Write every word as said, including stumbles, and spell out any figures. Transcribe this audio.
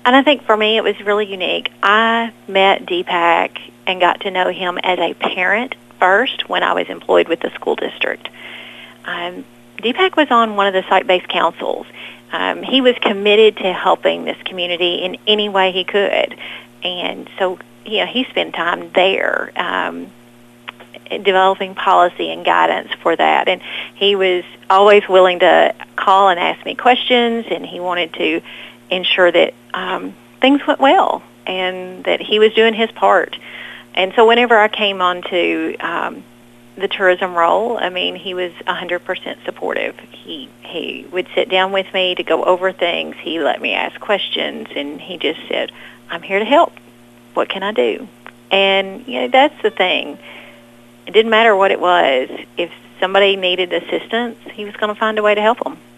And I think for me it was really unique. I met Deepak and got to know him as a parent first when I was employed with the school district. Um, Deepak was on one of the site-based councils. Um, he was committed to helping this community in any way he could. And so, you know, he spent time there um, developing policy and guidance for that. And he was always willing to call and ask me questions, and he wanted to ensure that um, things went well and that he was doing his part. And so whenever I came on to um, the tourism role, I mean, he was one hundred percent supportive. He he would sit down with me to go over things. He let me ask questions, and he just said, I'm here to help. What can I do? And, you know, that's the thing. It didn't matter what it was. If somebody needed assistance, he was going to find a way to help them.